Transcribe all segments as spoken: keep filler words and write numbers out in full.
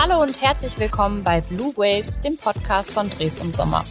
Hallo und herzlich willkommen bei Blue Waves, dem Podcast von Dres und Sommer.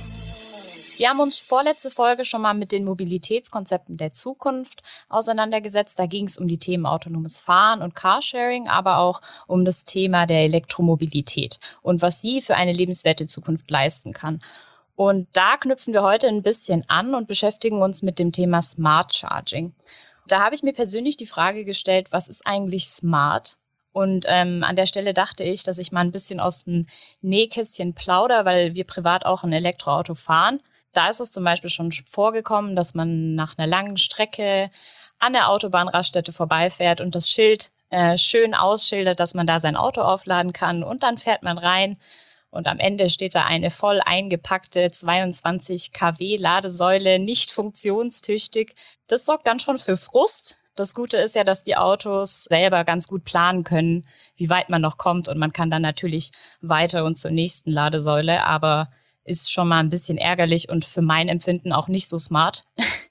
Wir haben uns vorletzte Folge schon mal mit den Mobilitätskonzepten der Zukunft auseinandergesetzt. Da ging es um die Themen autonomes Fahren und Carsharing, aber auch um das Thema der Elektromobilität und was sie für eine lebenswerte Zukunft leisten kann. Und da knüpfen wir heute ein bisschen an und beschäftigen uns mit dem Thema Smart Charging. Da habe ich mir persönlich die Frage gestellt, was ist eigentlich smart? Und ähm, an der Stelle dachte ich, dass ich mal ein bisschen aus dem Nähkästchen plaudere, weil wir privat auch ein Elektroauto fahren. Da ist es zum Beispiel schon vorgekommen, dass man nach einer langen Strecke an der Autobahnraststätte vorbeifährt und das Schild äh, schön ausschildert, dass man da sein Auto aufladen kann. Und dann fährt man rein und am Ende steht da eine voll eingepackte zweiundzwanzig Kilowatt Ladesäule, nicht funktionstüchtig. Das sorgt dann schon für Frust. Das Gute ist ja, dass die Autos selber ganz gut planen können, wie weit man noch kommt. Und man kann dann natürlich weiter und zur nächsten Ladesäule, aber ist schon mal ein bisschen ärgerlich und für mein Empfinden auch nicht so smart.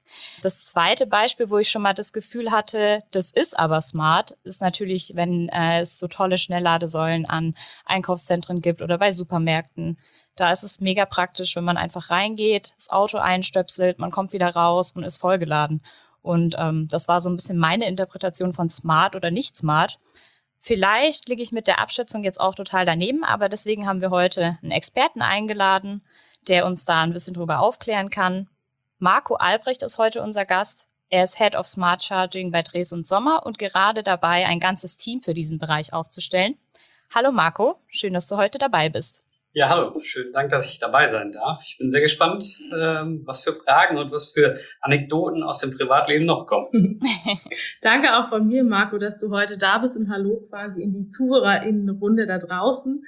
Das zweite Beispiel, wo ich schon mal das Gefühl hatte, das ist aber smart, ist natürlich, wenn äh, es so tolle Schnellladesäulen an Einkaufszentren gibt oder bei Supermärkten. Da ist es mega praktisch, wenn man einfach reingeht, das Auto einstöpselt, man kommt wieder raus und ist vollgeladen. Und ähm, das war so ein bisschen meine Interpretation von smart oder nicht smart. Vielleicht liege ich mit der Abschätzung jetzt auch total daneben, aber deswegen haben wir heute einen Experten eingeladen, der uns da ein bisschen drüber aufklären kann. Marco Albrecht ist heute unser Gast. Er ist Head of Smart Charging bei Dres und Sommer und gerade dabei, ein ganzes Team für diesen Bereich aufzustellen. Hallo Marco, schön, dass du heute dabei bist. Ja, hallo. Schönen Dank, dass ich dabei sein darf. Ich bin sehr gespannt, ähm, was für Fragen und was für Anekdoten aus dem Privatleben noch kommen. Danke auch von mir, Marco, dass du heute da bist und hallo quasi in die ZuhörerInnen-Runde da draußen.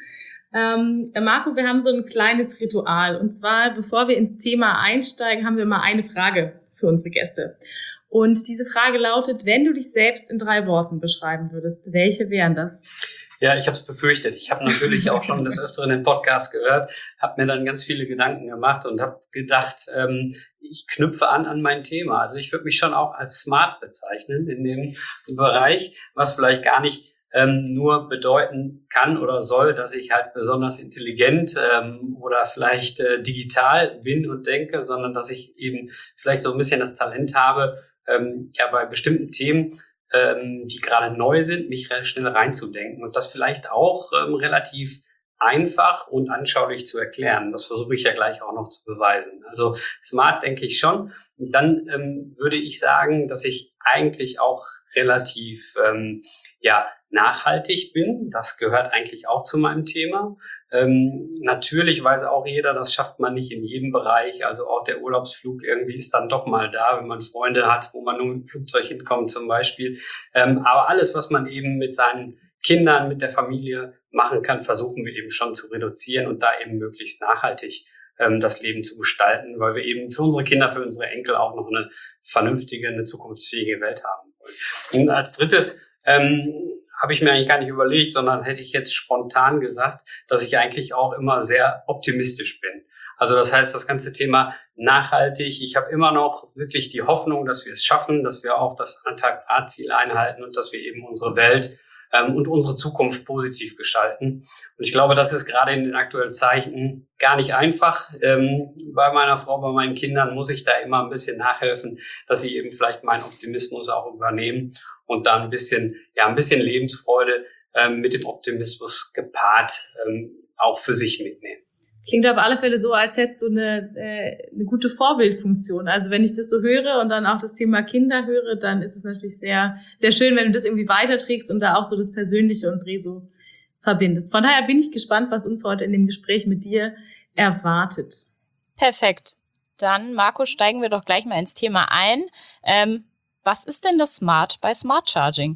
Ähm, Marco, wir haben so ein kleines Ritual und zwar, bevor wir ins Thema einsteigen, haben wir mal eine Frage für unsere Gäste. Und diese Frage lautet, wenn du dich selbst in drei Worten beschreiben würdest, welche wären das? Ja, ich habe es befürchtet. Ich habe natürlich auch schon des Öfteren den Podcast gehört, habe mir dann ganz viele Gedanken gemacht und habe gedacht, ähm, ich knüpfe an an mein Thema. Also ich würde mich schon auch als smart bezeichnen in dem Bereich, was vielleicht gar nicht ähm, nur bedeuten kann oder soll, dass ich halt besonders intelligent ähm, oder vielleicht äh, digital bin und denke, sondern dass ich eben vielleicht so ein bisschen das Talent habe, ähm, ja bei bestimmten Themen, die gerade neu sind, mich schnell reinzudenken und das vielleicht auch ähm, relativ einfach und anschaulich zu erklären. Das versuche ich ja gleich auch noch zu beweisen. Also smart denke ich schon. Und dann ähm, würde ich sagen, dass ich eigentlich auch relativ ähm, ja nachhaltig bin. Das gehört eigentlich auch zu meinem Thema. Ähm, natürlich weiß auch jeder, das schafft man nicht in jedem Bereich. Also auch der Urlaubsflug irgendwie ist dann doch mal da, wenn man Freunde hat, wo man nur mit dem Flugzeug hinkommt zum Beispiel. Ähm, aber alles, was man eben mit seinen Kindern, mit der Familie machen kann, versuchen wir eben schon zu reduzieren und da eben möglichst nachhaltig ähm, das Leben zu gestalten, weil wir eben für unsere Kinder, für unsere Enkel auch noch eine vernünftige, eine zukunftsfähige Welt haben wollen. Und als drittes ähm, habe ich mir eigentlich gar nicht überlegt, sondern hätte ich jetzt spontan gesagt, dass ich eigentlich auch immer sehr optimistisch bin. Also das heißt, das ganze Thema nachhaltig, ich habe immer noch wirklich die Hoffnung, dass wir es schaffen, dass wir auch das anderthalb Grad Ziel einhalten und dass wir eben unsere Welt ähm, und unsere Zukunft positiv gestalten. Und ich glaube, das ist gerade in den aktuellen Zeiten gar nicht einfach. Ähm, bei meiner Frau, bei meinen Kindern muss ich da immer ein bisschen nachhelfen, dass sie eben vielleicht meinen Optimismus auch übernehmen und da ein bisschen, ja, ein bisschen Lebensfreude ähm, mit dem Optimismus gepaart ähm, auch für sich mitnehmen. Klingt auf alle Fälle so, als hättest du eine, äh, eine gute Vorbildfunktion. Also wenn ich das so höre und dann auch das Thema Kinder höre, dann ist es natürlich sehr, sehr schön, wenn du das irgendwie weiterträgst und da auch so das Persönliche und Reso verbindest. Von daher bin ich gespannt, was uns heute in dem Gespräch mit dir erwartet. Perfekt. Dann, Marco, steigen wir doch gleich mal ins Thema ein. Ähm, was ist denn das Smart bei Smart Charging?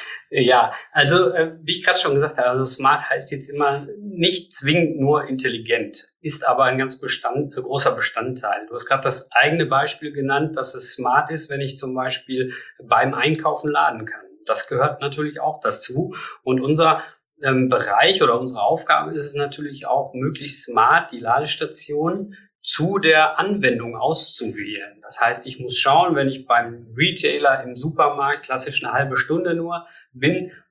Ja, also äh, wie ich gerade schon gesagt habe, also smart heißt jetzt immer nicht zwingend nur intelligent, ist aber ein ganz Bestand, äh, großer Bestandteil. Du hast gerade das eigene Beispiel genannt, dass es smart ist, wenn ich zum Beispiel beim Einkaufen laden kann. Das gehört natürlich auch dazu. Und unser ähm, Bereich oder unsere Aufgabe ist es natürlich auch, möglichst smart die Ladestation zu der Anwendung auszuwählen. Das heißt, ich muss schauen, wenn ich beim Retailer im Supermarkt klassisch eine halbe Stunde nur bin,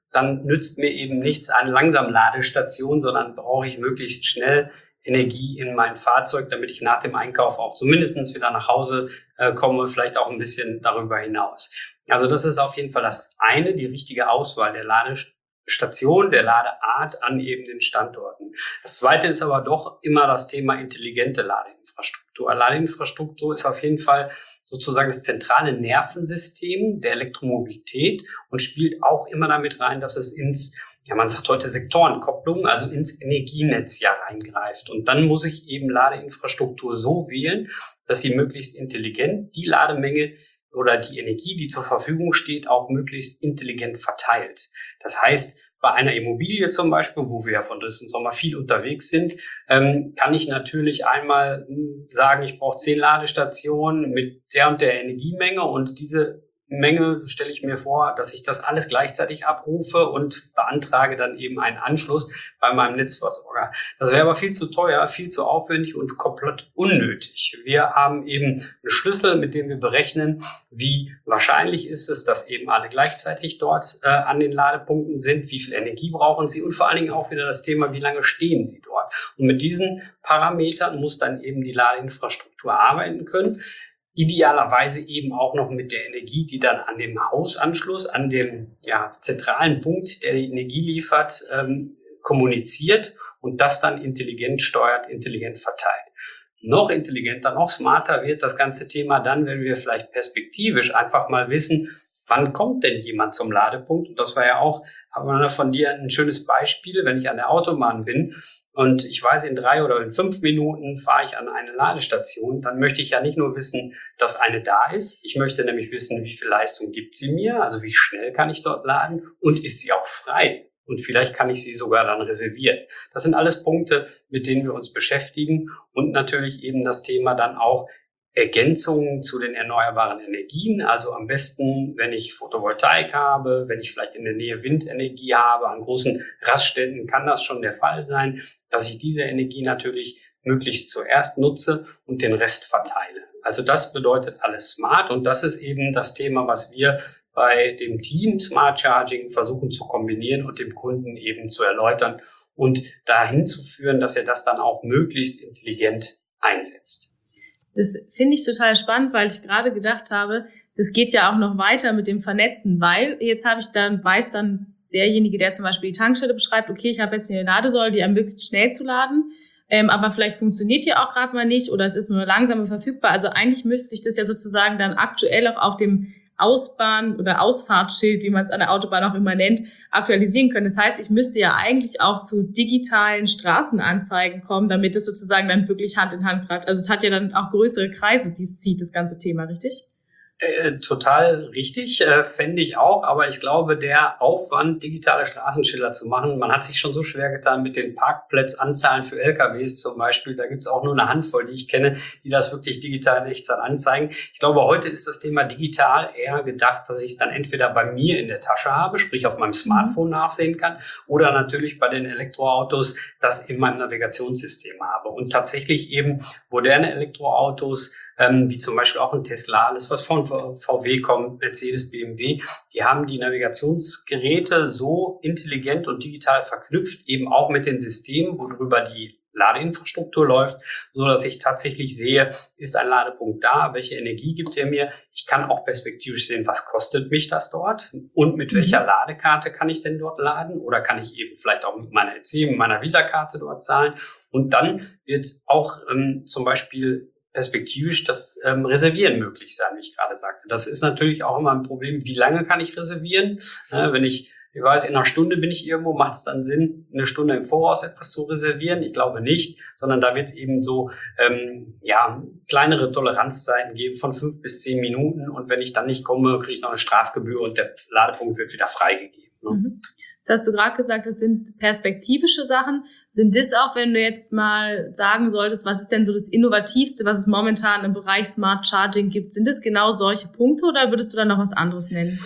dann nützt mir eben nichts an Langsamladestation, sondern brauche ich möglichst schnell Energie in mein Fahrzeug, damit ich nach dem Einkauf auch zumindest wieder nach Hause äh, komme, vielleicht auch ein bisschen darüber hinaus. Also das ist auf jeden Fall das eine, die richtige Auswahl der Ladestation, der Ladeart an eben den Standorten. Das zweite ist aber doch immer das Thema intelligente Ladeinfrastruktur. Ladeinfrastruktur ist auf jeden Fall sozusagen das zentrale Nervensystem der Elektromobilität und spielt auch immer damit rein, dass es ins, ja, man sagt heute Sektorenkopplung, also ins Energienetz ja reingreift. Und dann muss ich eben Ladeinfrastruktur so wählen, dass sie möglichst intelligent die Lademenge oder die Energie, die zur Verfügung steht, auch möglichst intelligent verteilt. Das heißt, bei einer Immobilie zum Beispiel, wo wir ja von Dres und Sommer viel unterwegs sind, ähm, kann ich natürlich einmal sagen, ich brauche zehn Ladestationen mit der und der Energiemenge und diese Menge stelle ich mir vor, dass ich das alles gleichzeitig abrufe und beantrage dann eben einen Anschluss bei meinem Netzversorger. Das wäre aber viel zu teuer, viel zu aufwendig und komplett unnötig. Wir haben eben einen Schlüssel, mit dem wir berechnen, wie wahrscheinlich ist es, dass eben alle gleichzeitig dort äh, an den Ladepunkten sind, wie viel Energie brauchen sie und vor allen Dingen auch wieder das Thema, wie lange stehen sie dort. Und mit diesen Parametern muss dann eben die Ladeinfrastruktur arbeiten können. Idealerweise eben auch noch mit der Energie, die dann an dem Hausanschluss, an dem ja, zentralen Punkt, der die Energie liefert, ähm, kommuniziert und das dann intelligent steuert, intelligent verteilt. Noch intelligenter, noch smarter wird das ganze Thema dann, wenn wir vielleicht perspektivisch einfach mal wissen, wann kommt denn jemand zum Ladepunkt? Und das war ja auch, aber von dir ein schönes Beispiel, wenn ich an der Autobahn bin und ich weiß, in drei oder in fünf Minuten fahre ich an eine Ladestation, dann möchte ich ja nicht nur wissen, dass eine da ist. Ich möchte nämlich wissen, wie viel Leistung gibt sie mir, also wie schnell kann ich dort laden und ist sie auch frei? Und vielleicht kann ich sie sogar dann reservieren. Das sind alles Punkte, mit denen wir uns beschäftigen und natürlich eben das Thema dann auch Ergänzungen zu den erneuerbaren Energien, also am besten, wenn ich Photovoltaik habe, wenn ich vielleicht in der Nähe Windenergie habe, an großen Raststätten kann das schon der Fall sein, dass ich diese Energie natürlich möglichst zuerst nutze und den Rest verteile. Also das bedeutet alles smart und das ist eben das Thema, was wir bei dem Team Smart Charging versuchen zu kombinieren und dem Kunden eben zu erläutern und dahin zu führen, dass er das dann auch möglichst intelligent einsetzt. Das finde ich total spannend, weil ich gerade gedacht habe, das geht ja auch noch weiter mit dem Vernetzen, weil jetzt habe ich dann, weiß dann derjenige, der zum Beispiel die Tankstelle beschreibt, okay, ich habe jetzt hier eine Ladesäule, die ermöglicht, schnell zu laden, ähm, aber vielleicht funktioniert die auch gerade mal nicht oder es ist nur langsam verfügbar. Also eigentlich müsste ich das ja sozusagen dann aktuell auch auf dem Ausbahn- oder Ausfahrtsschild, wie man es an der Autobahn auch immer nennt, aktualisieren können. Das heißt, ich müsste ja eigentlich auch zu digitalen Straßenanzeigen kommen, damit es sozusagen dann wirklich Hand in Hand greift. Also es hat ja dann auch größere Kreise, die es zieht, das ganze Thema, richtig? Äh, total richtig, äh, fände ich auch, aber ich glaube, der Aufwand, digitale Straßenschilder zu machen, man hat sich schon so schwer getan mit den Parkplatzanzahlen für L K Ws zum Beispiel, da gibt es auch nur eine Handvoll, die ich kenne, die das wirklich digital in Echtzeit anzeigen. Ich glaube, heute ist das Thema digital eher gedacht, dass ich es dann entweder bei mir in der Tasche habe, sprich auf meinem Smartphone nachsehen kann, oder natürlich bei den Elektroautos das in meinem Navigationssystem habe. Und tatsächlich eben moderne Elektroautos, Ähm, wie zum Beispiel auch ein Tesla, alles was von V W kommt, Mercedes, B M W, die haben die Navigationsgeräte so intelligent und digital verknüpft, eben auch mit den Systemen, worüber die Ladeinfrastruktur läuft, so dass ich tatsächlich sehe, ist ein Ladepunkt da, welche Energie gibt er mir? Ich kann auch perspektivisch sehen, was kostet mich das dort und mit mhm. welcher Ladekarte kann ich denn dort laden oder kann ich eben vielleicht auch mit meiner E C, mit meiner Visa-Karte dort zahlen und dann wird auch ähm, zum Beispiel perspektivisch das ähm, Reservieren möglich sein, wie ich gerade sagte. Das ist natürlich auch immer ein Problem, wie lange kann ich reservieren? Äh, wenn ich, ich weiß, in einer Stunde bin ich irgendwo, macht es dann Sinn, eine Stunde im Voraus etwas zu reservieren? Ich glaube nicht, sondern da wird es eben so ähm, ja kleinere Toleranzzeiten geben von fünf bis zehn Minuten und wenn ich dann nicht komme, kriege ich noch eine Strafgebühr und der Ladepunkt wird wieder freigegeben. Ne? Mhm. Das hast du gerade gesagt, das sind perspektivische Sachen. Sind das auch, wenn du jetzt mal sagen solltest, was ist denn so das Innovativste, was es momentan im Bereich Smart Charging gibt? Sind das genau solche Punkte oder würdest du dann noch was anderes nennen?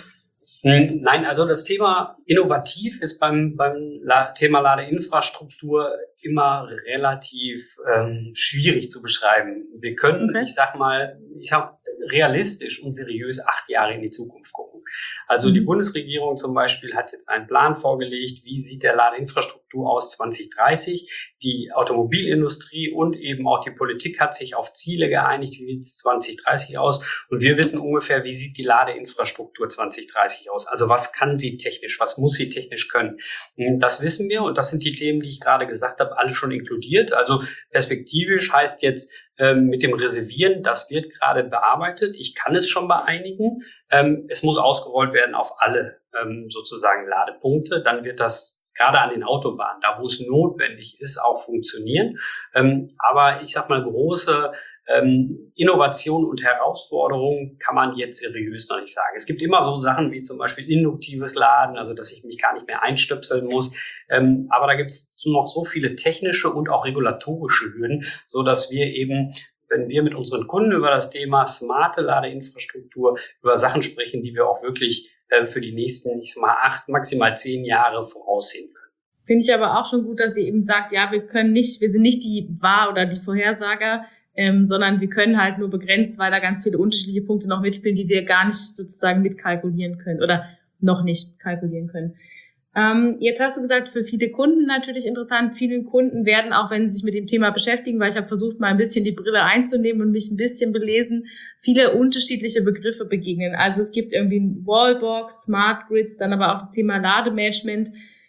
Nein, also das Thema innovativ ist beim, beim Thema Ladeinfrastruktur immer relativ ähm, schwierig zu beschreiben. Wir können, okay. ich sag mal, ich sag realistisch und seriös acht Jahre in die Zukunft gucken. Also die Bundesregierung zum Beispiel hat jetzt einen Plan vorgelegt, wie sieht der Ladeinfrastruktur aus zwanzig dreißig. Die Automobilindustrie und eben auch die Politik hat sich auf Ziele geeinigt, wie sieht es zwanzig dreißig aus. Und wir wissen ungefähr, wie sieht die Ladeinfrastruktur zwanzig dreißig aus. Also was kann sie technisch, was muss sie technisch können. Das wissen wir und das sind die Themen, die ich gerade gesagt habe, alle schon inkludiert. Also perspektivisch heißt jetzt ähm, mit dem Reservieren, das wird gerade bearbeitet. Ich kann es schon bei einigen. Ähm, es muss ausgerollt werden auf alle ähm, sozusagen Ladepunkte. Dann wird das gerade an den Autobahnen, da wo es notwendig ist, auch funktionieren. Ähm, aber ich sag mal, große Ähm, Innovation und Herausforderungen kann man jetzt seriös noch nicht sagen. Es gibt immer so Sachen wie zum Beispiel induktives Laden, also dass ich mich gar nicht mehr einstöpseln muss. Ähm, aber da gibt es noch so viele technische und auch regulatorische Hürden, so dass wir eben, wenn wir mit unseren Kunden über das Thema smarte Ladeinfrastruktur, über Sachen sprechen, die wir auch wirklich äh, für die nächsten, ich sag mal, acht, maximal zehn Jahre voraussehen können. Finde ich aber auch schon gut, dass ihr eben sagt, ja, wir können nicht, wir sind nicht die Wahr- oder die Vorhersager, Ähm, sondern wir können halt nur begrenzt, weil da ganz viele unterschiedliche Punkte noch mitspielen, die wir gar nicht sozusagen mitkalkulieren können oder noch nicht kalkulieren können. Ähm, jetzt hast du gesagt, für viele Kunden natürlich interessant. Viele Kunden werden, auch wenn sie sich mit dem Thema beschäftigen, weil ich habe versucht, mal ein bisschen die Brille einzunehmen und mich ein bisschen belesen, viele unterschiedliche Begriffe begegnen. Also es gibt irgendwie Wallbox, Smart Grids, dann aber auch das Thema Lademanagement.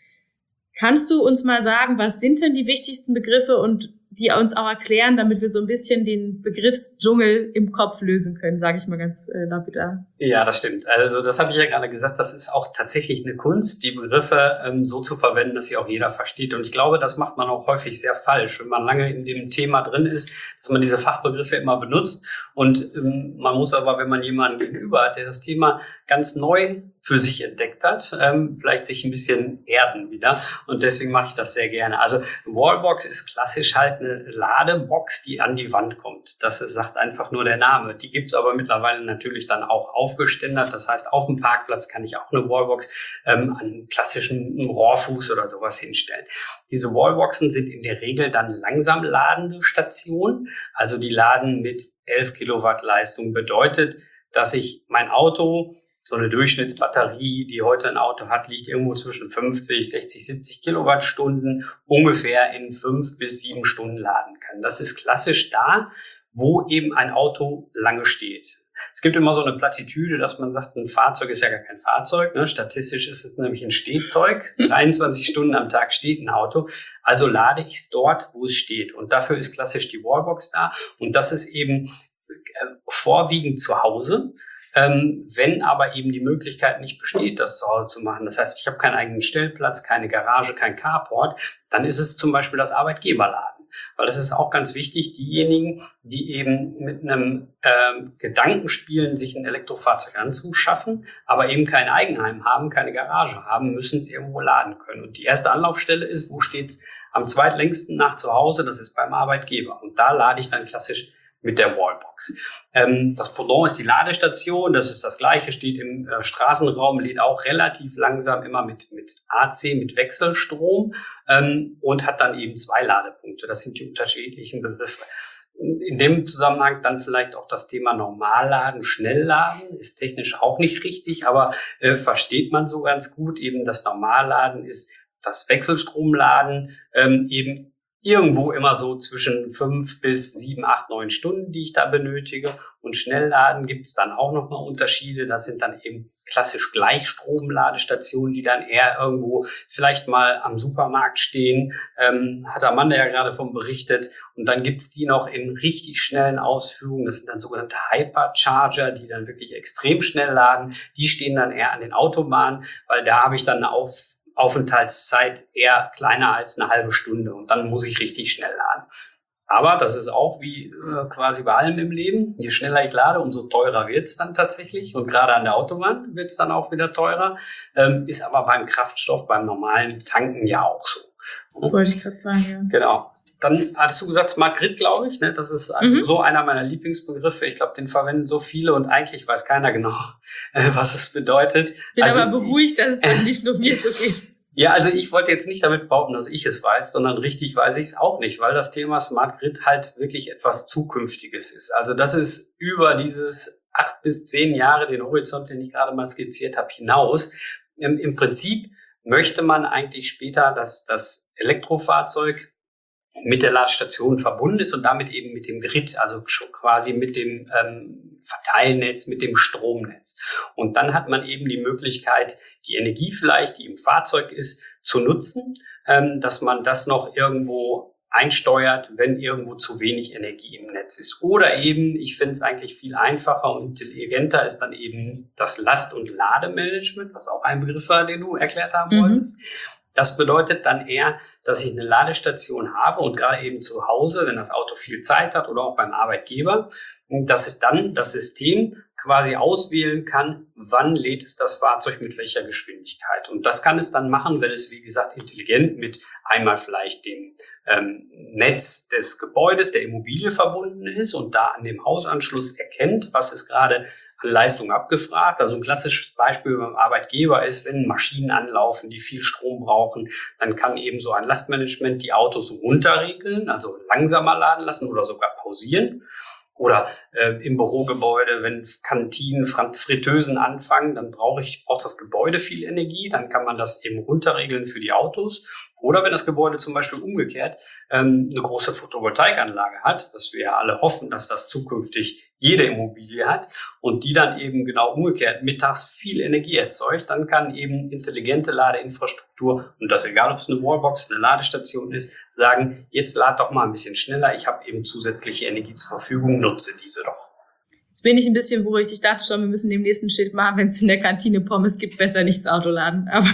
Kannst du uns mal sagen, was sind denn die wichtigsten Begriffe und die uns auch erklären, damit wir so ein bisschen den Begriffsdschungel im Kopf lösen können, sage ich mal ganz äh, lapidar. Ja, das stimmt. Also das habe ich ja gerade gesagt, das ist auch tatsächlich eine Kunst, die Begriffe ähm, so zu verwenden, dass sie auch jeder versteht. Und ich glaube, das macht man auch häufig sehr falsch, wenn man lange in dem Thema drin ist, dass man diese Fachbegriffe immer benutzt. Und ähm, man muss aber, wenn man jemanden gegenüber hat, der das Thema ganz neu für sich entdeckt hat, ähm, vielleicht sich ein bisschen erden wieder. Und deswegen mache ich das sehr gerne. Also Wallbox ist klassisch halt eine Ladebox, die an die Wand kommt. Das ist, sagt einfach nur der Name. Die gibt's aber mittlerweile natürlich dann auch aufgeständert. Das heißt, auf dem Parkplatz kann ich auch eine Wallbox ähm, an einen klassischen Rohrfuß oder sowas hinstellen. Diese Wallboxen sind in der Regel dann langsam ladende Stationen. Also die laden mit elf Kilowatt Leistung. Bedeutet, dass ich mein Auto, so eine Durchschnittsbatterie, die heute ein Auto hat, liegt irgendwo zwischen fünfzig, sechzig, siebzig Kilowattstunden, ungefähr in fünf bis sieben Stunden laden kann. Das ist klassisch da, wo eben ein Auto lange steht. Es gibt immer so eine Plattitüde, dass man sagt, ein Fahrzeug ist ja gar kein Fahrzeug. Ne? Statistisch ist es nämlich ein Stehzeug. dreiundzwanzig Stunden am Tag steht ein Auto. Also lade ich es dort, wo es steht. Und dafür ist klassisch die Wallbox da. Und das ist eben äh, vorwiegend zu Hause. Ähm, wenn aber eben die Möglichkeit nicht besteht, das zu Hause zu machen, das heißt, ich habe keinen eigenen Stellplatz, keine Garage, kein Carport, dann ist es zum Beispiel das Arbeitgeberladen. Weil das ist auch ganz wichtig, diejenigen, die eben mit einem ähm, Gedanken spielen, sich ein Elektrofahrzeug anzuschaffen, aber eben kein Eigenheim haben, keine Garage haben, müssen es irgendwo laden können. Und die erste Anlaufstelle ist, wo steht's am zweitlängsten nach zu Hause, das ist beim Arbeitgeber. Und da lade ich dann klassisch mit der Wallbox. Ähm, das Pendant ist die Ladestation, das ist das Gleiche, steht im äh, Straßenraum, lädt auch relativ langsam immer mit, mit A C, mit Wechselstrom ähm, und hat dann eben zwei Ladepunkte. Das sind die unterschiedlichen Begriffe. In dem Zusammenhang dann vielleicht auch das Thema Normalladen, Schnellladen, ist technisch auch nicht richtig, aber äh, versteht man so ganz gut. Eben das Normalladen ist das Wechselstromladen, ähm, eben irgendwo immer so zwischen fünf bis sieben, acht, neun Stunden, die ich da benötige. Und Schnellladen gibt es dann auch nochmal Unterschiede. Das sind dann eben klassisch Gleichstromladestationen, die dann eher irgendwo vielleicht mal am Supermarkt stehen. Ähm, hat Amanda ja gerade von berichtet. Und dann gibt's die noch in richtig schnellen Ausführungen. Das sind dann sogenannte Hypercharger, die dann wirklich extrem schnell laden. Die stehen dann eher an den Autobahnen, weil da habe ich dann eine Auf Aufenthaltszeit eher kleiner als eine halbe Stunde und dann muss ich richtig schnell laden. Aber das ist auch wie äh, quasi bei allem im Leben. Je schneller ich lade, umso teurer wird's dann tatsächlich. Und gerade an der Autobahn wird's dann auch wieder teurer. Ähm, ist aber beim Kraftstoff, beim normalen Tanken ja auch so. Wollte ich gerade sagen, ja. Genau. Dann hast du gesagt Smart Grid, glaube ich. Ne? Das ist also mhm. so einer meiner Lieblingsbegriffe. Ich glaube, den verwenden so viele und eigentlich weiß keiner genau, äh, was es bedeutet. Ich bin also, aber beruhigt, dass es dann nicht nur mir so geht. Ja, also ich wollte jetzt nicht damit behaupten, dass ich es weiß, sondern richtig weiß ich es auch nicht, weil das Thema Smart Grid halt wirklich etwas Zukünftiges ist. Also das ist über dieses acht bis zehn Jahre, den Horizont, den ich gerade mal skizziert habe, hinaus. Im, im Prinzip möchte man eigentlich später, dass das Elektrofahrzeug mit der Ladestation verbunden ist und damit eben mit dem Grid, also schon quasi mit dem ähm, Verteilnetz, mit dem Stromnetz. Und dann hat man eben die Möglichkeit, die Energie vielleicht, die im Fahrzeug ist, zu nutzen, ähm, dass man das noch irgendwo einsteuert, wenn irgendwo zu wenig Energie im Netz ist. Oder eben, ich finde es eigentlich viel einfacher und intelligenter, ist dann eben das Last- und Lademanagement, was auch ein Begriff war, den du erklärt haben mhm. wolltest. Das bedeutet dann eher, dass ich eine Ladestation habe und gerade eben zu Hause, wenn das Auto viel Zeit hat oder auch beim Arbeitgeber, dass ich dann das System quasi auswählen kann, wann lädt es das Fahrzeug mit welcher Geschwindigkeit. Und das kann es dann machen, wenn es, wie gesagt, intelligent mit einmal vielleicht dem ähm, Netz des Gebäudes, der Immobilie verbunden ist und da an dem Hausanschluss erkennt, was ist gerade an Leistung abgefragt. Also ein klassisches Beispiel beim Arbeitgeber ist, wenn Maschinen anlaufen, die viel Strom brauchen, dann kann eben so ein Lastmanagement die Autos runterregeln, also langsamer laden lassen oder sogar pausieren. Oder äh, im Bürogebäude, wenn Kantinen, Fritteusen anfangen, dann brauche ich braucht das Gebäude viel Energie, dann kann man das eben runterregeln für die Autos. Oder wenn das Gebäude zum Beispiel umgekehrt ähm, eine große Photovoltaikanlage hat, was wir ja alle hoffen, dass das zukünftig jede Immobilie hat und die dann eben genau umgekehrt mittags viel Energie erzeugt, dann kann eben intelligente Ladeinfrastruktur, und das egal, ob es eine Wallbox, eine Ladestation ist, sagen, jetzt lad doch mal ein bisschen schneller, ich habe eben zusätzliche Energie zur Verfügung, nutze diese doch. Jetzt bin ich ein bisschen beruhigt. Ich dachte schon, wir müssen den nächsten Schritt machen, wenn es in der Kantine Pommes gibt, besser nicht das Auto laden. Aber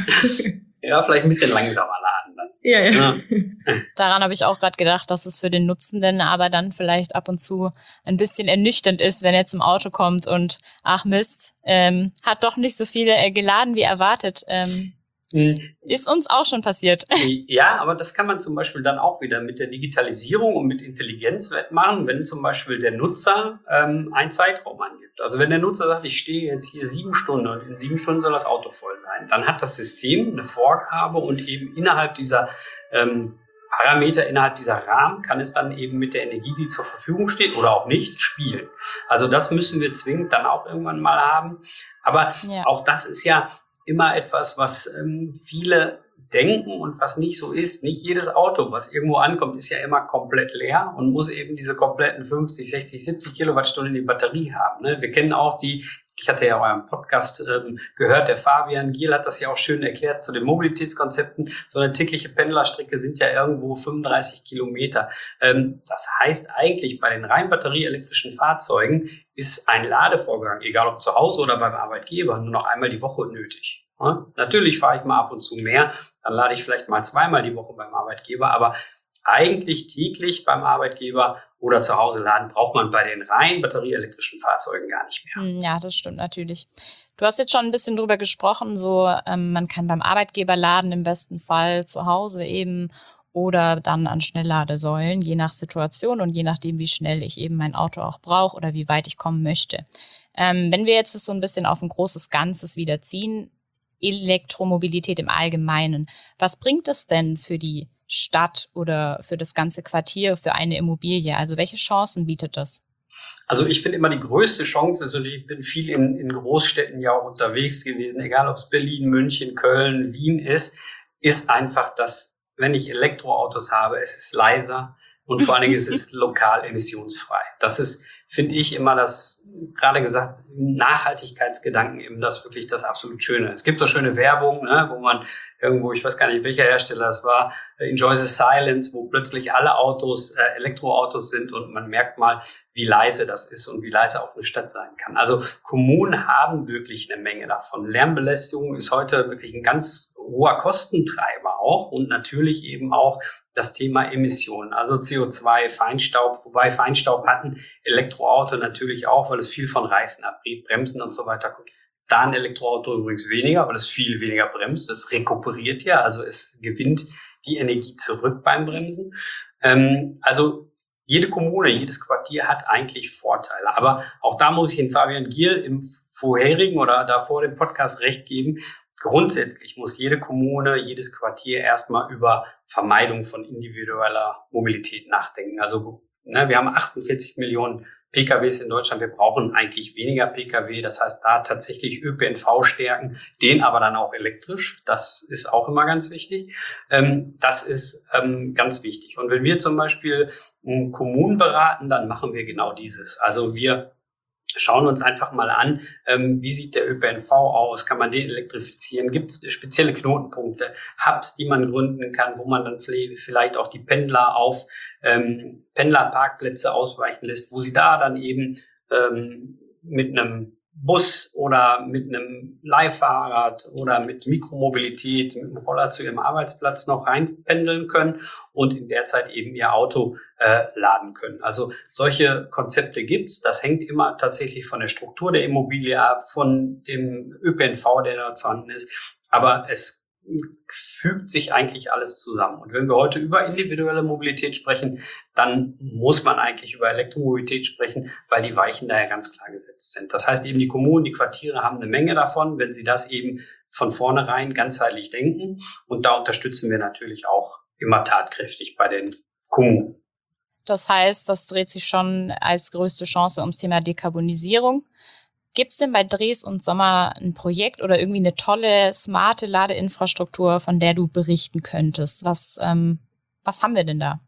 ja, vielleicht ein bisschen langsamer laden dann. Ja, ja. ja. Daran habe ich auch gerade gedacht, dass es für den Nutzenden aber dann vielleicht ab und zu ein bisschen ernüchternd ist, wenn er zum Auto kommt und ach Mist, ähm, hat doch nicht so viele äh, geladen wie erwartet. Ähm, Mhm. Ist uns auch schon passiert. Ja, aber das kann man zum Beispiel dann auch wieder mit der Digitalisierung und mit Intelligenz wettmachen, wenn zum Beispiel der Nutzer ähm, einen Zeitraum angibt. Also wenn der Nutzer sagt, ich stehe jetzt hier sieben Stunden und in sieben Stunden soll das Auto voll sein, dann hat das System eine Vorgabe und eben innerhalb dieser ähm, Parameter, innerhalb dieser Rahmen kann es dann eben mit der Energie, die zur Verfügung steht oder auch nicht, spielen. Also das müssen wir zwingend dann auch irgendwann mal haben. Aber ja. auch das ist ja immer etwas, was ähm, viele denken und was nicht so ist. Nicht jedes Auto, was irgendwo ankommt, ist ja immer komplett leer und muss eben diese kompletten fünfzig, sechzig, siebzig Kilowattstunden in die Batterie haben. Ne? Wir kennen auch die, ich hatte ja euren Podcast ähm, gehört, der Fabian Giel hat das ja auch schön erklärt zu den Mobilitätskonzepten. So eine tägliche Pendlerstrecke sind ja irgendwo fünfunddreißig Kilometer. Ähm, das heißt eigentlich, bei den rein batterieelektrischen Fahrzeugen ist ein Ladevorgang, egal ob zu Hause oder beim Arbeitgeber, nur noch einmal die Woche nötig. Ja? Natürlich fahre ich mal ab und zu mehr, dann lade ich vielleicht mal zweimal die Woche beim Arbeitgeber, aber eigentlich täglich beim Arbeitgeber oder zu Hause laden braucht man bei den rein batterieelektrischen Fahrzeugen gar nicht mehr. Ja, das stimmt natürlich. Du hast jetzt schon ein bisschen drüber gesprochen, so ähm, man kann beim Arbeitgeber laden, im besten Fall zu Hause eben oder dann an Schnellladesäulen, je nach Situation und je nachdem, wie schnell ich eben mein Auto auch brauche oder wie weit ich kommen möchte. Ähm, wenn wir jetzt das so ein bisschen auf ein großes Ganzes wieder ziehen, Elektromobilität im Allgemeinen, was bringt es denn für die Stadt oder für das ganze Quartier, für eine Immobilie? Also welche Chancen bietet das? Also ich finde immer die größte Chance, also ich bin viel in, in Großstädten ja auch unterwegs gewesen, egal ob es Berlin, München, Köln, Wien ist, ist einfach, dass wenn ich Elektroautos habe, es ist leiser und vor allen Dingen es ist lokal emissionsfrei. Das ist, finde ich, immer das, gerade gesagt, Nachhaltigkeitsgedanken eben das wirklich das absolut Schöne. Es gibt so schöne Werbung, ne, wo man irgendwo, ich weiß gar nicht, welcher Hersteller es war, Enjoy the Silence, wo plötzlich alle Autos äh, Elektroautos sind und man merkt mal, wie leise das ist und wie leise auch eine Stadt sein kann. Also Kommunen haben wirklich eine Menge davon. Lärmbelästigung ist heute wirklich ein ganz hoher Kostentreiber auch und natürlich eben auch das Thema Emissionen, also C O zwei, Feinstaub, wobei Feinstaub hatten Elektroauto natürlich auch, weil es viel von Reifen abbricht, Bremsen und so weiter kommt. Da ein Elektroauto übrigens weniger, weil es viel weniger bremst. Es rekuperiert ja, also es gewinnt die Energie zurück beim Bremsen. Ähm, also jede Kommune, jedes Quartier hat eigentlich Vorteile. Aber auch da muss ich den Fabian Giel im vorherigen oder davor dem Podcast recht geben. Grundsätzlich muss jede Kommune, jedes Quartier erstmal über Vermeidung von individueller Mobilität nachdenken. Also ne, wir haben achtundvierzig Millionen P K Ws in Deutschland, wir brauchen eigentlich weniger P K W, das heißt da tatsächlich Ö P N V stärken, den aber dann auch elektrisch, das ist auch immer ganz wichtig. Ähm, das ist ähm, ganz wichtig. Und wenn wir zum Beispiel ähm, Kommunen beraten, dann machen wir genau dieses. Also wir schauen uns einfach mal an, ähm, wie sieht der Ö P N V aus, kann man den elektrifizieren, gibt es spezielle Knotenpunkte, Hubs, die man gründen kann, wo man dann vielleicht auch die Pendler auf ähm, Pendlerparkplätze ausweichen lässt, wo sie da dann eben ähm, mit einem Bus oder mit einem Leihfahrrad oder mit Mikromobilität, mit dem Roller zu ihrem Arbeitsplatz noch reinpendeln können und in der Zeit eben ihr Auto äh, laden können. Also solche Konzepte gibt's. Das hängt immer tatsächlich von der Struktur der Immobilie ab, von dem Ö P N V, der dort vorhanden ist. Aber es fügt sich eigentlich alles zusammen. Und wenn wir heute über individuelle Mobilität sprechen, dann muss man eigentlich über Elektromobilität sprechen, weil die Weichen da ja ganz klar gesetzt sind. Das heißt eben, die Kommunen, die Quartiere haben eine Menge davon, wenn sie das eben von vornherein ganzheitlich denken. Und da unterstützen wir natürlich auch immer tatkräftig bei den Kommunen. Das heißt, das dreht sich schon als größte Chance ums Thema Dekarbonisierung. Gibt es denn bei Dres und Sommer ein Projekt oder irgendwie eine tolle, smarte Ladeinfrastruktur, von der du berichten könntest? Was, ähm, was haben wir denn da?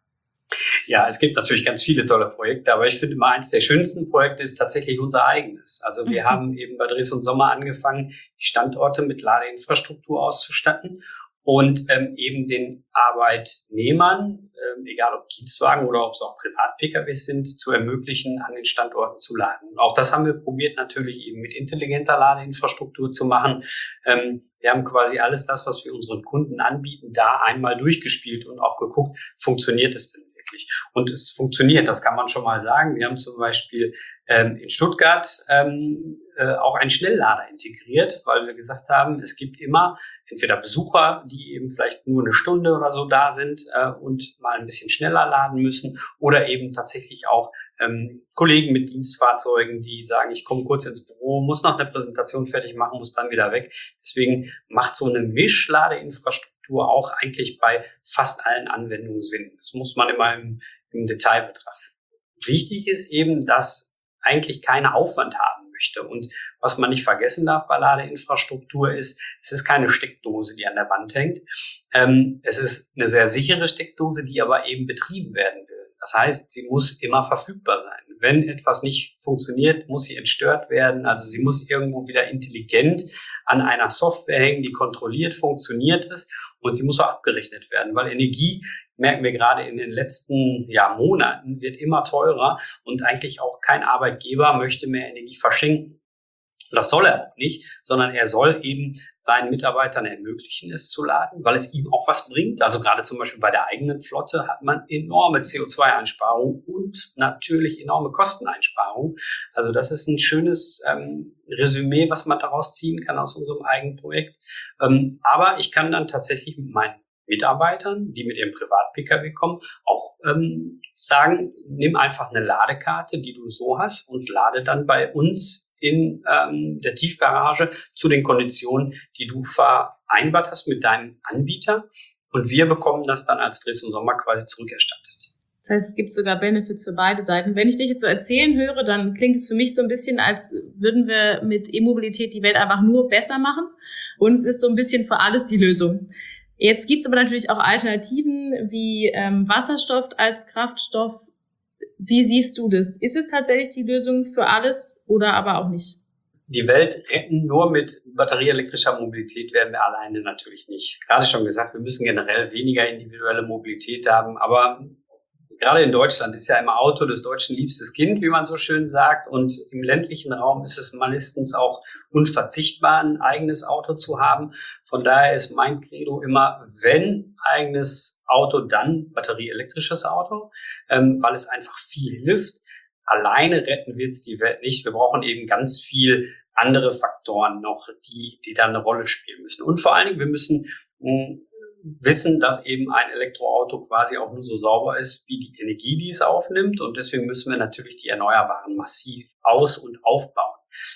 Ja, es gibt natürlich ganz viele tolle Projekte, aber ich finde immer eins der schönsten Projekte ist tatsächlich unser eigenes. Also wir mhm. haben eben bei Dres und Sommer angefangen, die Standorte mit Ladeinfrastruktur auszustatten und ähm, eben den Arbeitnehmern, ähm, egal ob Dienstwagen oder ob es auch Privat-P K Ws sind, zu ermöglichen, an den Standorten zu laden. Und auch das haben wir probiert, natürlich eben mit intelligenter Ladeinfrastruktur zu machen. Ähm, wir haben quasi alles das, was wir unseren Kunden anbieten, da einmal durchgespielt und auch geguckt, funktioniert es denn wirklich? Und es funktioniert, das kann man schon mal sagen. Wir haben zum Beispiel ähm, in Stuttgart ähm, äh, auch einen Schnelllader integriert, weil wir gesagt haben, es gibt immer entweder Besucher, die eben vielleicht nur eine Stunde oder so da sind äh, und mal ein bisschen schneller laden müssen oder eben tatsächlich auch ähm, Kollegen mit Dienstfahrzeugen, die sagen, ich komme kurz ins Büro, muss noch eine Präsentation fertig machen, muss dann wieder weg. Deswegen macht so eine Mischladeinfrastruktur auch eigentlich bei fast allen Anwendungen Sinn. Das muss man immer im, im Detail betrachten. Wichtig ist eben, dass eigentlich keinen Aufwand haben möchte. Und was man nicht vergessen darf bei Ladeinfrastruktur ist, es ist keine Steckdose, die an der Wand hängt. Ähm, es ist eine sehr sichere Steckdose, die aber eben betrieben werden will. Das heißt, sie muss immer verfügbar sein. Wenn etwas nicht funktioniert, muss sie entstört werden. Also sie muss irgendwo wieder intelligent an einer Software hängen, die kontrolliert funktioniert ist. Und sie muss auch abgerechnet werden, weil Energie, merken wir gerade in den letzten ja, Monaten, wird immer teurer und eigentlich auch kein Arbeitgeber möchte mehr Energie verschenken. Das soll er auch nicht, sondern er soll eben seinen Mitarbeitern ermöglichen, es zu laden, weil es ihm auch was bringt. Also gerade zum Beispiel bei der eigenen Flotte hat man enorme C O zwei Einsparungen und natürlich enorme Kosteneinsparungen. Also das ist ein schönes ähm, Resümee, was man daraus ziehen kann aus unserem eigenen Projekt. Ähm, aber ich kann dann tatsächlich mit meinen Mitarbeitern, die mit ihrem Privat-P K W kommen, auch ähm, sagen, nimm einfach eine Ladekarte, die du so hast und lade dann bei uns in ähm, der Tiefgarage zu den Konditionen, die du vereinbart hast mit deinem Anbieter. Und wir bekommen das dann als Dres und Sommer quasi zurückerstattet. Das heißt, es gibt sogar Benefits für beide Seiten. Wenn ich dich jetzt so erzählen höre, dann klingt es für mich so ein bisschen, als würden wir mit E-Mobilität die Welt einfach nur besser machen. Und es ist so ein bisschen für alles die Lösung. Jetzt gibt es aber natürlich auch Alternativen wie ähm, Wasserstoff als Kraftstoff. Wie siehst du das? Ist es tatsächlich die Lösung für alles oder aber auch nicht? Die Welt retten nur mit batterieelektrischer Mobilität werden wir alleine natürlich nicht. Gerade schon gesagt, wir müssen generell weniger individuelle Mobilität haben, aber gerade in Deutschland ist ja immer Auto des Deutschen liebstes Kind, wie man so schön sagt. Und im ländlichen Raum ist es meistens auch unverzichtbar, ein eigenes Auto zu haben. Von daher ist mein Credo immer, wenn eigenes Auto, dann batterieelektrisches Auto, ähm, weil es einfach viel hilft. Alleine retten wir jetzt die Welt nicht. Wir brauchen eben ganz viel andere Faktoren noch, die, die da eine Rolle spielen müssen. Und vor allen Dingen, wir müssen mh, wissen, dass eben ein Elektroauto quasi auch nur so sauber ist wie die Energie, die es aufnimmt. Und deswegen müssen wir natürlich die Erneuerbaren massiv aus- und aufbauen.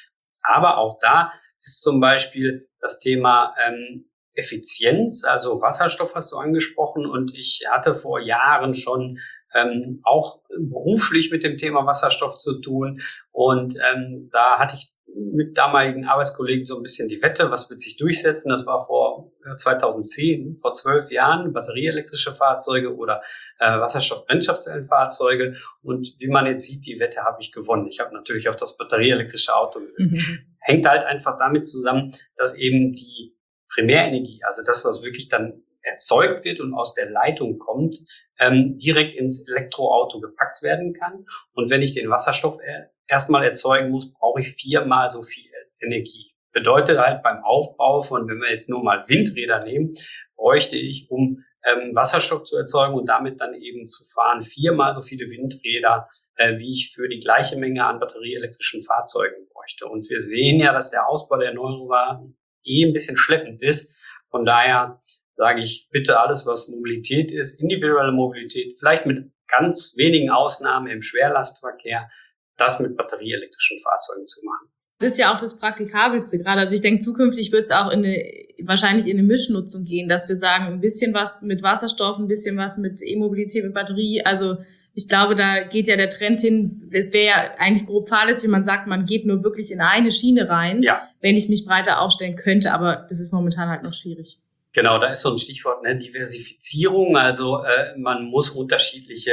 Aber auch da ist zum Beispiel das Thema ähm, Effizienz, also Wasserstoff hast du angesprochen. Und ich hatte vor Jahren schon ähm, auch beruflich mit dem Thema Wasserstoff zu tun. Und ähm, da hatte ich mit damaligen Arbeitskollegen so ein bisschen die Wette, was wird sich durchsetzen. Das war vor zweitausendzehn, vor zwölf Jahren, batterieelektrische Fahrzeuge oder äh, Wasserstoff-Brennstoffzellenfahrzeuge. Und wie man jetzt sieht, die Wette habe ich gewonnen. Ich habe natürlich auf das batterieelektrische Auto gewählt. Mhm. Hängt halt einfach damit zusammen, dass eben die Primärenergie, also das, was wirklich dann erzeugt wird und aus der Leitung kommt, ähm, direkt ins Elektroauto gepackt werden kann. Und wenn ich den Wasserstoff er- erstmal erzeugen muss, brauche ich viermal so viel Energie. Bedeutet halt beim Aufbau von, wenn wir jetzt nur mal Windräder nehmen, bräuchte ich, um ähm, Wasserstoff zu erzeugen und damit dann eben zu fahren, viermal so viele Windräder, äh, wie ich für die gleiche Menge an batterieelektrischen Fahrzeugen bräuchte. Und wir sehen ja, dass der Ausbau der Erneuerbaren eh ein bisschen schleppend ist. Von daher sage ich, bitte alles, was Mobilität ist, individuelle Mobilität, vielleicht mit ganz wenigen Ausnahmen im Schwerlastverkehr, das mit batterieelektrischen Fahrzeugen zu machen. Das ist ja auch das Praktikabelste gerade. Also ich denke, zukünftig wird es auch in eine, wahrscheinlich in eine Mischnutzung gehen, dass wir sagen, ein bisschen was mit Wasserstoff, ein bisschen was mit E-Mobilität, mit Batterie. Also ich glaube, da geht ja der Trend hin. Es wäre ja eigentlich grob fahrlässig, wenn man sagt, man geht nur wirklich in eine Schiene rein, ja, wenn ich mich breiter aufstellen könnte. Aber das ist momentan halt noch schwierig. Genau, da ist so ein Stichwort, ne, Diversifizierung. Also äh, man muss unterschiedliche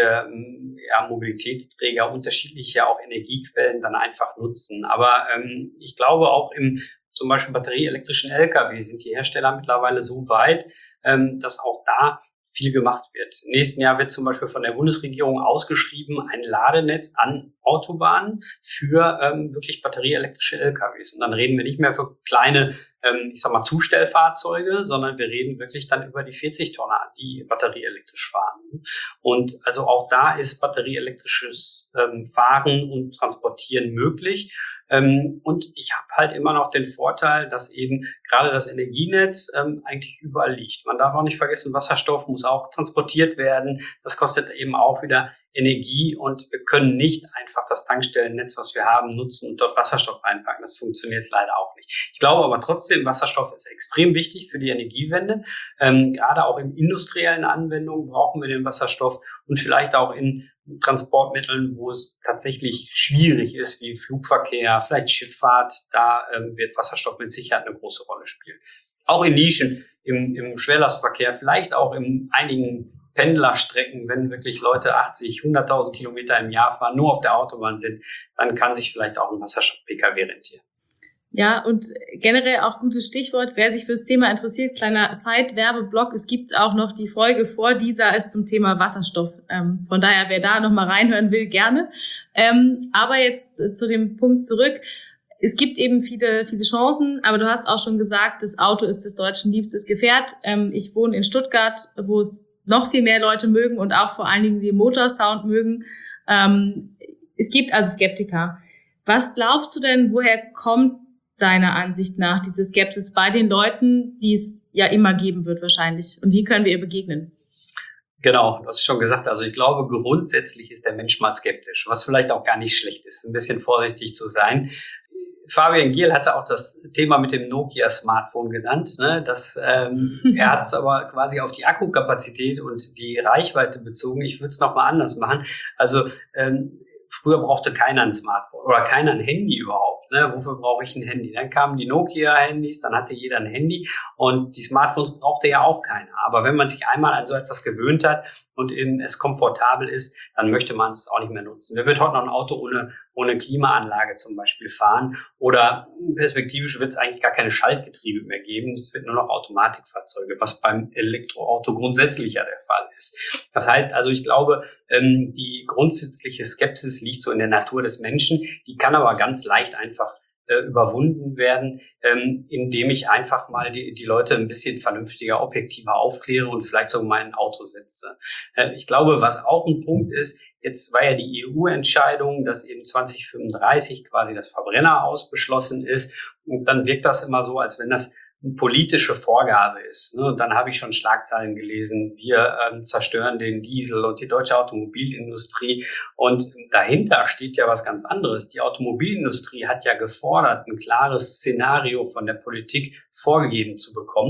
ja, Mobilitätsträger, unterschiedliche auch Energiequellen dann einfach nutzen. Aber ähm, ich glaube auch im zum Beispiel batterieelektrischen L K W sind die Hersteller mittlerweile so weit, ähm, dass auch da viel gemacht wird. Im nächsten Jahr wird zum Beispiel von der Bundesregierung ausgeschrieben ein Ladenetz an Autobahnen für ähm, wirklich batterieelektrische L K Ws. Und dann reden wir nicht mehr für kleine, ähm, ich sag mal, Zustellfahrzeuge, sondern wir reden wirklich dann über die vierzig Tonner, die batterieelektrisch fahren. Und also auch da ist batterieelektrisches ähm, Fahren und Transportieren möglich. Ähm, und ich habe halt immer noch den Vorteil, dass eben gerade das Energienetz ähm, eigentlich überall liegt. Man darf auch nicht vergessen, Wasserstoff muss auch transportiert werden. Das kostet eben auch wieder Energie und wir können nicht einfach das Tankstellennetz, was wir haben, nutzen und dort Wasserstoff reinpacken. Das funktioniert leider auch nicht. Ich glaube aber trotzdem, Wasserstoff ist extrem wichtig für die Energiewende. Ähm, gerade auch in industriellen Anwendungen brauchen wir den Wasserstoff und vielleicht auch in Transportmitteln, wo es tatsächlich schwierig ist, wie Flugverkehr, vielleicht Schifffahrt. Da ähm, wird Wasserstoff mit Sicherheit eine große Rolle spielen. Auch in Nischen, im, im Schwerlastverkehr, vielleicht auch in einigen Pendlerstrecken, wenn wirklich Leute achtzig, hunderttausend Kilometer im Jahr fahren, nur auf der Autobahn sind, dann kann sich vielleicht auch ein Wasserstoff-P K W rentieren. Ja, und generell auch gutes Stichwort, wer sich fürs Thema interessiert, kleiner Side-Werbeblock, es gibt auch noch die Folge vor dieser ist zum Thema Wasserstoff. Ähm, von daher, wer da nochmal reinhören will, gerne. Ähm, aber jetzt äh, zu dem Punkt zurück. Es gibt eben viele, viele Chancen, aber du hast auch schon gesagt, das Auto ist des Deutschen liebstes Gefährt. Ähm, ich wohne in Stuttgart, wo es noch viel mehr Leute mögen und auch vor allen Dingen den Motorsound mögen. Ähm, es gibt also Skeptiker. Was glaubst du denn, woher kommt deiner Ansicht nach diese Skepsis bei den Leuten, die es ja immer geben wird wahrscheinlich? Und wie können wir ihr begegnen? Genau, du hast schon gesagt, also ich glaube, grundsätzlich ist der Mensch mal skeptisch, was vielleicht auch gar nicht schlecht ist, ein bisschen vorsichtig zu sein. Fabian Giel hatte auch das Thema mit dem Nokia-Smartphone genannt. Ne? Das, ähm, er hat es aber quasi auf die Akkukapazität und die Reichweite bezogen. Ich würde es nochmal anders machen. Also ähm, früher brauchte keiner ein Smartphone oder keiner ein Handy überhaupt. Ne? Wofür brauche ich ein Handy? Dann kamen die Nokia-Handys, dann hatte jeder ein Handy und die Smartphones brauchte ja auch keiner. Aber wenn man sich einmal an so etwas gewöhnt hat und eben es komfortabel ist, dann möchte man es auch nicht mehr nutzen. Wer wird heute noch ein Auto ohne ohne Klimaanlage zum Beispiel fahren? Oder perspektivisch wird es eigentlich gar keine Schaltgetriebe mehr geben. Es wird nur noch Automatikfahrzeuge, was beim Elektroauto grundsätzlich ja der Fall ist. Das heißt also, ich glaube, die grundsätzliche Skepsis liegt so in der Natur des Menschen. Die kann aber ganz leicht einfach überwunden werden, ähm, indem ich einfach mal die, die Leute ein bisschen vernünftiger, objektiver aufkläre und vielleicht sogar mal ein Auto setze. Äh, ich glaube, was auch ein Punkt ist, jetzt war ja die E U-Entscheidung, dass eben zwanzig fünfunddreißig quasi das Verbrenner ausbeschlossen ist. Und dann wirkt das immer so, als wenn das eine politische Vorgabe ist. Ne? Und dann habe ich schon Schlagzeilen gelesen, wir ähm, zerstören den Diesel und die deutsche Automobilindustrie. Und dahinter steht ja was ganz anderes. Die Automobilindustrie hat ja gefordert, ein klares Szenario von der Politik vorgegeben zu bekommen.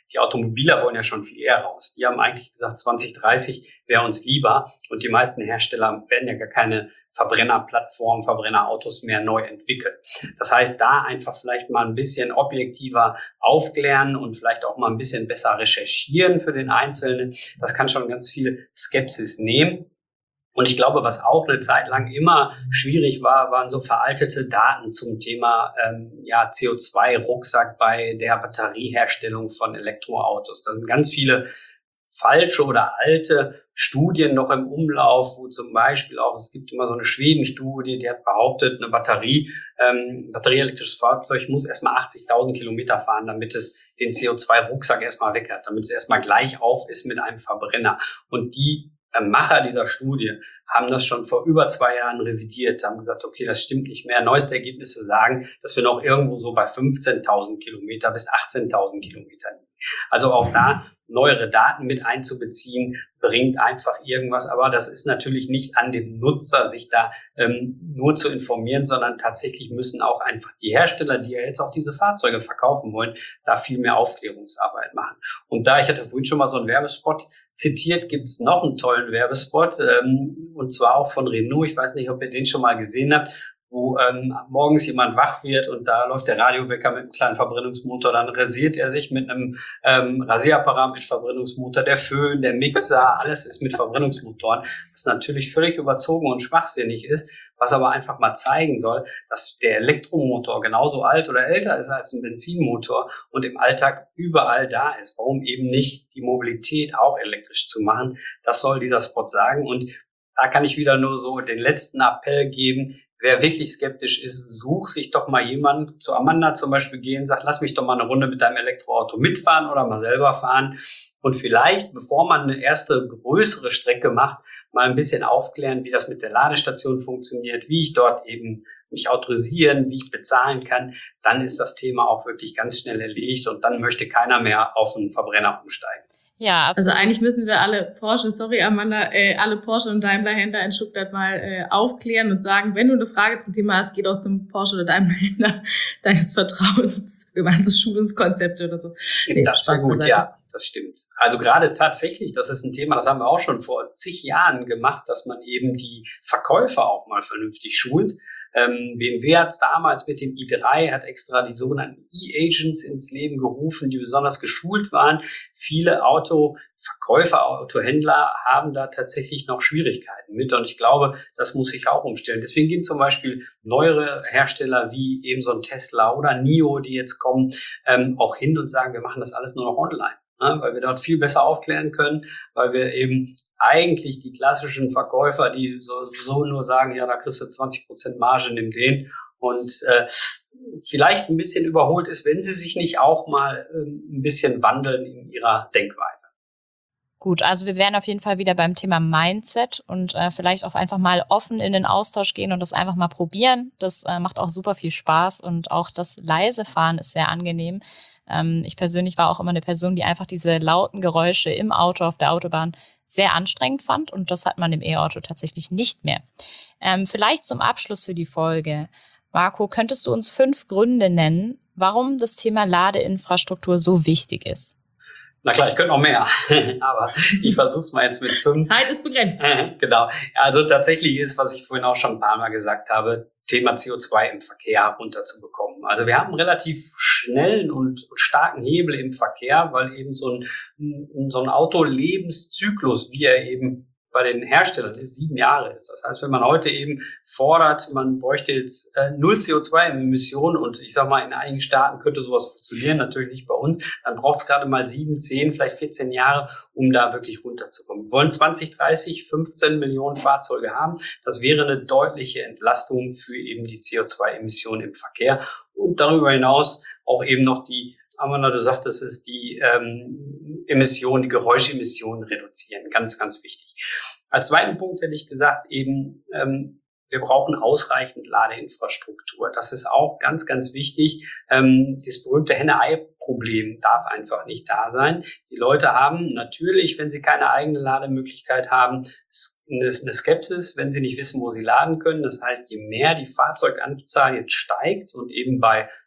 Die Automobiler wollen ja schon viel eher raus. Die haben eigentlich gesagt, zwanzig dreißig wäre uns lieber. Und die meisten Hersteller werden ja gar keine Verbrennerplattformen, Verbrennerautos mehr neu entwickeln. Das heißt, da einfach vielleicht mal ein bisschen objektiver aufklären und vielleicht auch mal ein bisschen besser recherchieren für den Einzelnen. Das kann schon ganz viel Skepsis nehmen. Und ich glaube, was auch eine Zeit lang immer schwierig war, waren so veraltete Daten zum Thema ähm, ja, C O zwei Rucksack bei der Batterieherstellung von Elektroautos. Da sind ganz viele falsche oder alte Studien noch im Umlauf, wo zum Beispiel auch, es gibt immer so eine Schweden-Studie, die hat behauptet, eine Batterie, ähm, batterieelektrisches Fahrzeug muss erstmal achtzigtausend Kilometer fahren, damit es den C O zwei Rucksack erstmal weg hat, damit es erstmal gleich auf ist mit einem Verbrenner. Und die Macher dieser Studie haben das schon vor über zwei Jahren revidiert, haben gesagt, okay, das stimmt nicht mehr. Neueste Ergebnisse sagen, dass wir noch irgendwo so bei fünfzehntausend Kilometer bis achtzehntausend Kilometer liegen. Also auch da neuere Daten mit einzubeziehen, bringt einfach irgendwas. Aber das ist natürlich nicht an dem Nutzer, sich da ähm, nur zu informieren, sondern tatsächlich müssen auch einfach die Hersteller, die ja jetzt auch diese Fahrzeuge verkaufen wollen, da viel mehr Aufklärungsarbeit machen. Und da, ich hatte vorhin schon mal so einen Werbespot zitiert, gibt's noch einen tollen Werbespot, ähm, und zwar auch von Renault. Ich weiß nicht, ob ihr den schon mal gesehen habt, wo ähm, morgens jemand wach wird und da läuft der Radiowecker mit einem kleinen Verbrennungsmotor, dann rasiert er sich mit einem ähm, Rasierapparat mit Verbrennungsmotor, der Föhn, der Mixer, alles ist mit Verbrennungsmotoren, was natürlich völlig überzogen und schwachsinnig ist, was aber einfach mal zeigen soll, dass der Elektromotor genauso alt oder älter ist als ein Benzinmotor und im Alltag überall da ist. Warum eben nicht die Mobilität auch elektrisch zu machen? Das soll dieser Spot sagen. Und da kann ich wieder nur so den letzten Appell geben. Wer wirklich skeptisch ist, such sich doch mal jemanden, zu Amanda zum Beispiel gehen, sagt, lass mich doch mal eine Runde mit deinem Elektroauto mitfahren oder mal selber fahren. Und vielleicht, bevor man eine erste größere Strecke macht, mal ein bisschen aufklären, wie das mit der Ladestation funktioniert, wie ich dort eben mich autorisieren, wie ich bezahlen kann. Dann ist das Thema auch wirklich ganz schnell erledigt und dann möchte keiner mehr auf einen Verbrenner umsteigen. Ja, absolut. Also eigentlich müssen wir alle Porsche, sorry Amanda, äh, alle Porsche und Daimler-Händler in Stuttgart mal äh, aufklären und sagen, wenn du eine Frage zum Thema hast, geh doch zum Porsche oder Daimler-Händler deines Vertrauens, wir machen so Schulungskonzepte oder so. Nee, das war gut, ja, das stimmt. Also gerade tatsächlich, das ist ein Thema, das haben wir auch schon vor zig Jahren gemacht, dass man eben die Verkäufer auch mal vernünftig schult. Ähm, B M W hat es damals mit dem i drei, hat extra die sogenannten E-Agents ins Leben gerufen, die besonders geschult waren. Viele Autoverkäufer, Autohändler haben da tatsächlich noch Schwierigkeiten mit und ich glaube, das muss sich auch umstellen. Deswegen gehen zum Beispiel neuere Hersteller wie eben so ein Tesla oder N I O, die jetzt kommen, ähm, auch hin und sagen, wir machen das alles nur noch online. Ja, weil wir dort viel besser aufklären können, weil wir eben eigentlich die klassischen Verkäufer, die so, so nur sagen, ja, da kriegst du zwanzig Prozent Marge, nimm den und äh, vielleicht ein bisschen überholt ist, wenn sie sich nicht auch mal äh, ein bisschen wandeln in ihrer Denkweise. Gut, also wir wären auf jeden Fall wieder beim Thema Mindset und äh, vielleicht auch einfach mal offen in den Austausch gehen und das einfach mal probieren. Das äh, macht auch super viel Spaß und auch das leise Fahren ist sehr angenehm. Ähm, ich persönlich war auch immer eine Person, die einfach diese lauten Geräusche im Auto auf der Autobahn sehr anstrengend fand und das hat man im E-Auto tatsächlich nicht mehr. Ähm, vielleicht zum Abschluss für die Folge. Marco, könntest du uns fünf Gründe nennen, warum das Thema Ladeinfrastruktur so wichtig ist? Na klar, ich könnte noch mehr, aber ich versuche es mal jetzt mit fünf. Zeit ist begrenzt. Genau. Also tatsächlich ist, was ich vorhin auch schon ein paar Mal gesagt habe, Thema C O zwei im Verkehr runterzubekommen. Also wir haben einen relativ schnellen und starken Hebel im Verkehr, weil eben so ein, so ein Autolebenszyklus, wie er eben bei den Herstellern ist, sieben Jahre ist. Das heißt, wenn man heute eben fordert, man bräuchte jetzt äh, null C O zwei Emissionen und ich sag mal, in einigen Staaten könnte sowas funktionieren, natürlich nicht bei uns, dann braucht es gerade mal sieben, zehn, vielleicht vierzehn Jahre, um da wirklich runterzukommen. Wir wollen zwanzig dreißig fünfzehn Millionen Fahrzeuge haben. Das wäre eine deutliche Entlastung für eben die C O zwei Emissionen im Verkehr und darüber hinaus auch eben noch die Amanda, du sagtest es, die ähm, Emissionen, die Geräuschemissionen reduzieren. Ganz, ganz wichtig. Als zweiten Punkt hätte ich gesagt, eben, ähm, wir brauchen ausreichend Ladeinfrastruktur. Das ist auch ganz, ganz wichtig. Ähm, das berühmte Henne-Ei-Problem darf einfach nicht da sein. Die Leute haben natürlich, wenn sie keine eigene Lademöglichkeit haben, eine Skepsis, wenn sie nicht wissen, wo sie laden können. Das heißt, je mehr die Fahrzeuganzahl jetzt steigt und eben bei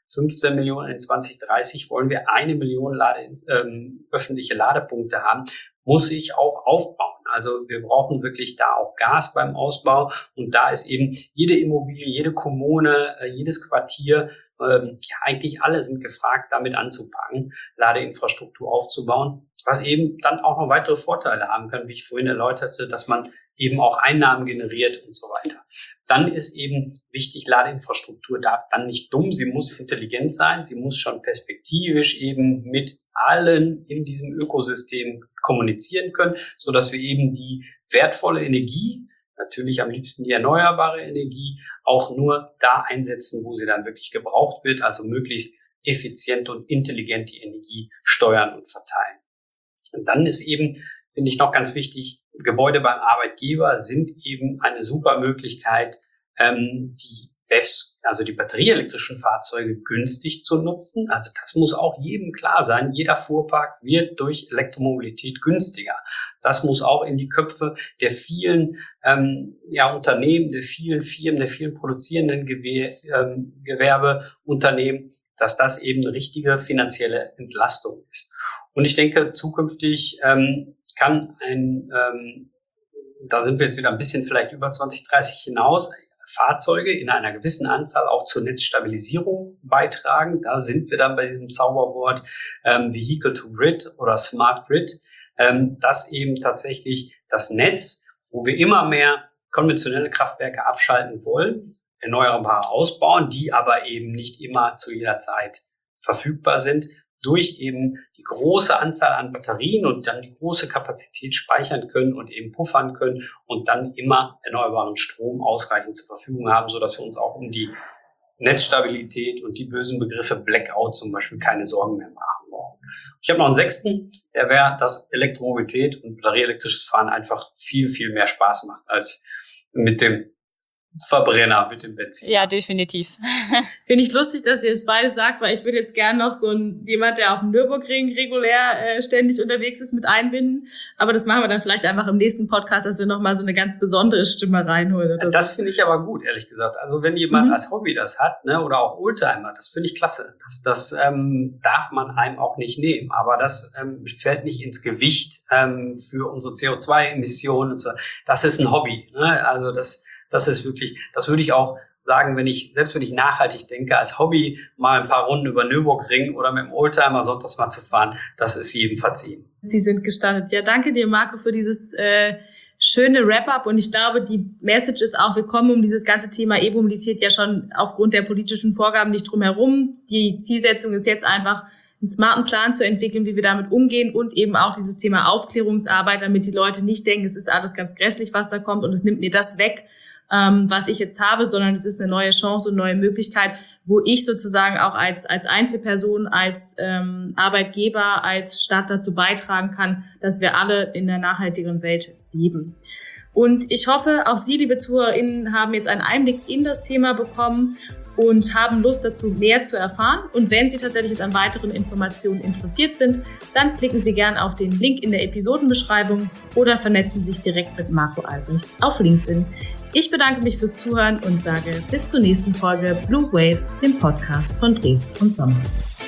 fünfzehn Millionen, in zwanzig dreißig wollen wir eine Million Lade, ähm, öffentliche Ladepunkte haben, muss sich auch aufbauen. Also wir brauchen wirklich da auch Gas beim Ausbau und da ist eben jede Immobilie, jede Kommune, äh, jedes Quartier, ähm, ja eigentlich alle sind gefragt, damit anzupacken, Ladeinfrastruktur aufzubauen, was eben dann auch noch weitere Vorteile haben kann, wie ich vorhin erläuterte, dass man eben auch Einnahmen generiert und so weiter. Dann ist eben wichtig, Ladeinfrastruktur darf dann nicht dumm, sie muss intelligent sein, sie muss schon perspektivisch eben mit allen in diesem Ökosystem kommunizieren können, so dass wir eben die wertvolle Energie, natürlich am liebsten die erneuerbare Energie, auch nur da einsetzen, wo sie dann wirklich gebraucht wird, also möglichst effizient und intelligent die Energie steuern und verteilen. Und dann ist eben, finde ich noch ganz wichtig, Gebäude beim Arbeitgeber sind eben eine super Möglichkeit, ähm, die B E Fs, also die batterieelektrischen Fahrzeuge, günstig zu nutzen. Also das muss auch jedem klar sein. Jeder Fuhrpark wird durch Elektromobilität günstiger. Das muss auch in die Köpfe der vielen ähm, ja, Unternehmen, der vielen Firmen, der vielen produzierenden Gewer- ähm, Gewerbeunternehmen, dass das eben eine richtige finanzielle Entlastung ist. Und ich denke, zukünftig ähm, kann ein, ähm, da sind wir jetzt wieder ein bisschen vielleicht über zwanzig dreißig hinaus, Fahrzeuge in einer gewissen Anzahl auch zur Netzstabilisierung beitragen. Da sind wir dann bei diesem Zauberwort ähm, Vehicle to Grid oder Smart Grid, ähm, dass eben tatsächlich das Netz, wo wir immer mehr konventionelle Kraftwerke abschalten wollen, erneuerbare ausbauen, die aber eben nicht immer zu jeder Zeit verfügbar sind, durch eben die große Anzahl an Batterien und dann die große Kapazität speichern können und eben puffern können und dann immer erneuerbaren Strom ausreichend zur Verfügung haben, sodass wir uns auch um die Netzstabilität und die bösen Begriffe Blackout zum Beispiel keine Sorgen mehr machen brauchen. Ich habe noch einen sechsten, der wäre, dass Elektromobilität und batterieelektrisches Fahren einfach viel, viel mehr Spaß macht als mit dem Verbrenner, mit dem Benzin. Ja, definitiv. Finde ich lustig, dass ihr es beide sagt, weil ich würde jetzt gerne noch so ein, jemand, der auf dem Nürburgring regulär äh, ständig unterwegs ist, mit einbinden. Aber das machen wir dann vielleicht einfach im nächsten Podcast, dass wir nochmal so eine ganz besondere Stimme reinholen. Oder das so. finde ich aber gut, ehrlich gesagt. Also wenn jemand Mhm. als Hobby das hat, ne, oder auch Oldtimer, das finde ich klasse. Das, das ähm, darf man einem auch nicht nehmen. Aber das ähm, fällt nicht ins Gewicht ähm, für unsere C O zwei Emissionen und so. Das ist ein Hobby. Ne? Also das Das ist wirklich, das würde ich auch sagen, wenn ich, selbst wenn ich nachhaltig denke, als Hobby mal ein paar Runden über Nürburgring oder mit dem Oldtimer sonntags mal zu fahren, das ist jedem verziehen. Die sind gestartet. Ja, danke dir, Marco, für dieses äh, schöne Wrap-up. Und ich glaube, die Message ist auch, wir kommen um dieses ganze Thema E-Mobilität ja schon aufgrund der politischen Vorgaben nicht drum herum. Die Zielsetzung ist jetzt einfach, einen smarten Plan zu entwickeln, wie wir damit umgehen und eben auch dieses Thema Aufklärungsarbeit, damit die Leute nicht denken, es ist alles ganz grässlich, was da kommt und es nimmt mir das weg, was ich jetzt habe, sondern es ist eine neue Chance und neue Möglichkeit, wo ich sozusagen auch als als Einzelperson, als ähm, Arbeitgeber, als Stadt dazu beitragen kann, dass wir alle in einer nachhaltigeren Welt leben. Und ich hoffe, auch Sie, liebe ZuhörerInnen, haben jetzt einen Einblick in das Thema bekommen und haben Lust dazu, mehr zu erfahren. Und wenn Sie tatsächlich jetzt an weiteren Informationen interessiert sind, dann klicken Sie gerne auf den Link in der Episodenbeschreibung oder vernetzen sich direkt mit Marco Albrecht auf LinkedIn. Ich bedanke mich fürs Zuhören und sage bis zur nächsten Folge Blue Waves, dem Podcast von Dres und Sommer.